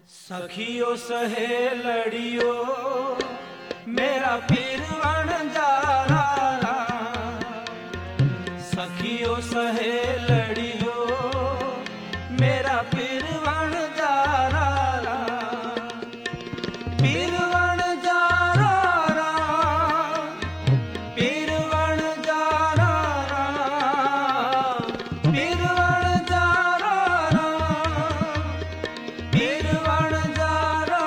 सखियो सहेलड़ियो मेरा पीरवन जारा, सखियो सहेलड़ियो मेरा पीरवन जारा, पीरवन जारा, पीरवन जारा, पीरवन जारा, पीरवन जारा,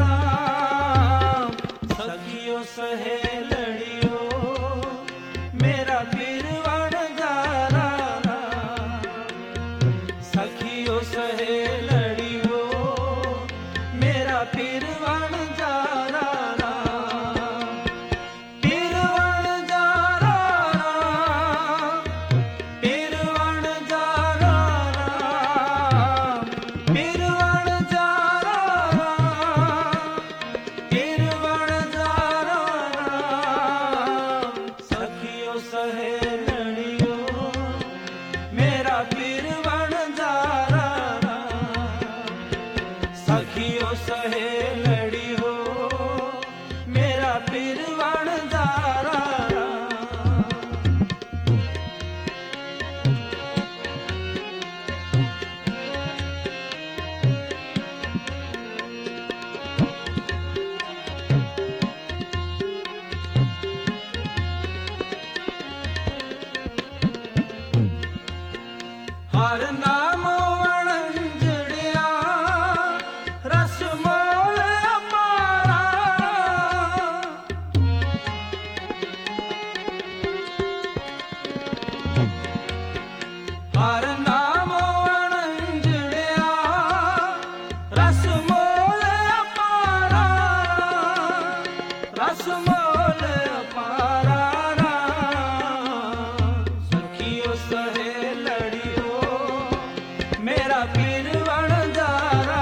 सखियो सहेलड़ियो मेरा पीरवन जारा, सखियो सहेलड़ियो मेरा पीरवन जारा, पीरवन जारा, पीरवन जारा, पीरवन जारा, पीरवन जारा, सखियो सहेलड़ियो मेरा पीरवन जारा, सखियो सहेलड़ियो मेरा पीरवन जारा। हर नाम वणंजड़िया रस मोल अपारा, हर नाम वणंजड़िया रस मोल अपारा, रस मोल अपारा, सखियो सहेलड़ियो मेरा पीरवन जारा,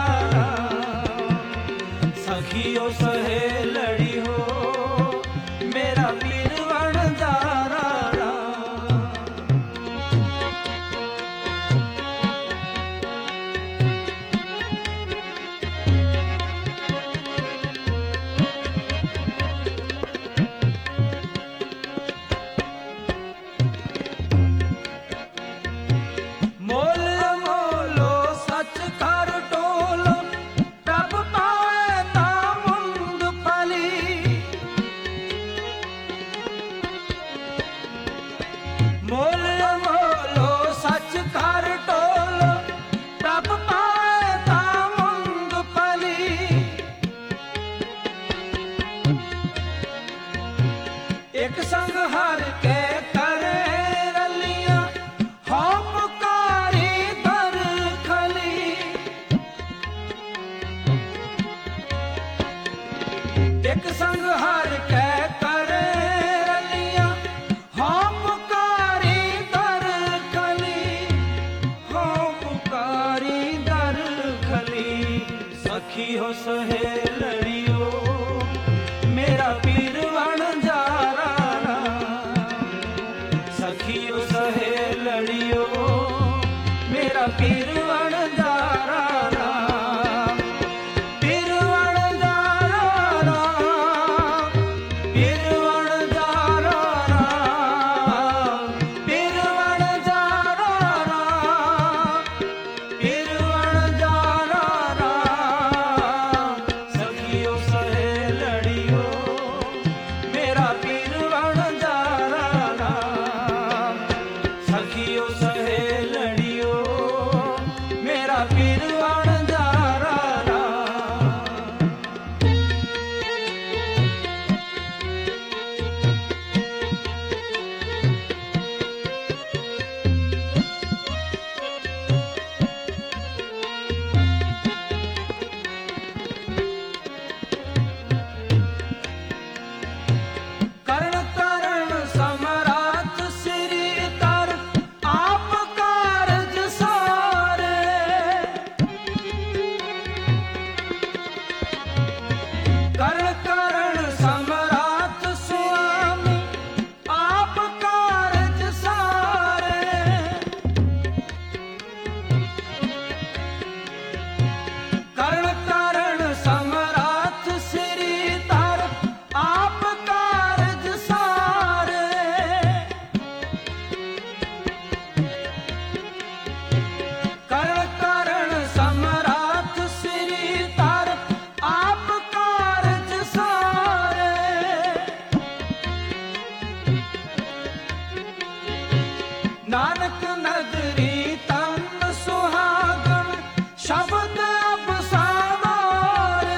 सखियो सहेलड़ियो मेरा पीरवन जारा। मोल मोलो सच कर टोलो प्रभ पाए ता मुंद फली, मोल मोलो सच कर टोलो प्रभ पाए ता मुंद फली, एक संग हर के करे रलियां हो पुकारी दर खली, एक संग हर के करे रलियां हो पुकारी दर खली, हो पुकारी दर खली, सखियो सहेलड़ियो मेरा पीरवन जारा, सखियो सहेलड़ियो मेरा पीरवन जारा, पीरवन जारा, पीरवन जारा, पीरवन जारा, पीरवन जारा, सखियो सहेलड़ियो मेरा पीरवन जारा, सखियो सहेलड़ियो मेरा पीरवन जारा। करण करण समरात श्री कर आप कारज सारे, करण करण समरात स्वामी आप कारज सारे, करण करण शब्द अब सावारे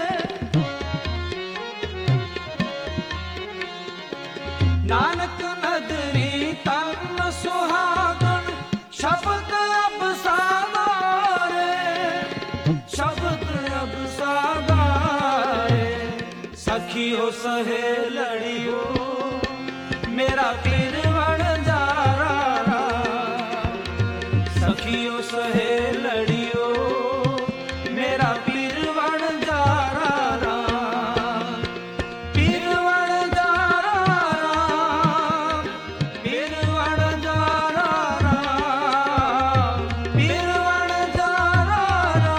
नानक नदरी तन सुहागन शब्द अब सावारे शब्द अब सावारे सखियो सहेलड़ियो मेरा पीरवण जारा सखियो सहेलड़ियो मेरा पीरवण जारा पीरवण जारा पीरवण जारा पीरवण जारा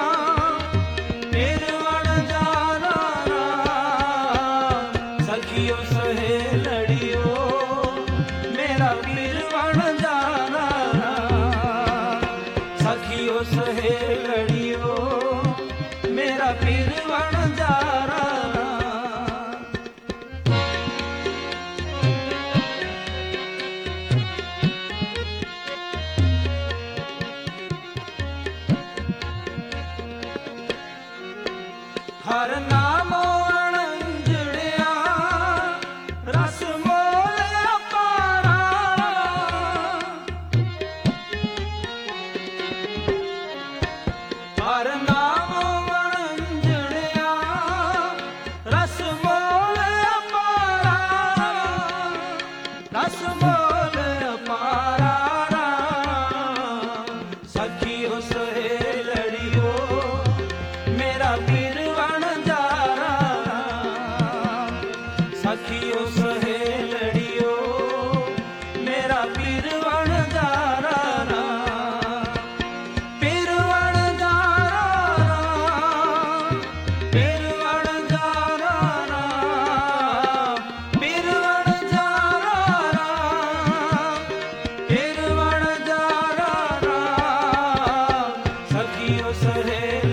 पीरवण जारा सखियो सहेलड़ियो मेरा पीरवण जारा सखियो सहेलड़ियो मेरा पीरवण जारा हर नामो अणंजड़िया रस मोल अपारा हर नामो अणंजड़िया रस मोल अपारा रस मोल अपारा सखियो सहेलड़ियो मेरा पीरवण जारा सखियो सहेलड़ियो मेरा पीरवण जारा पीरवण जारा पीरवण जारा पीरवण जारा पीरवण जारा सखियो सहेलड़ियो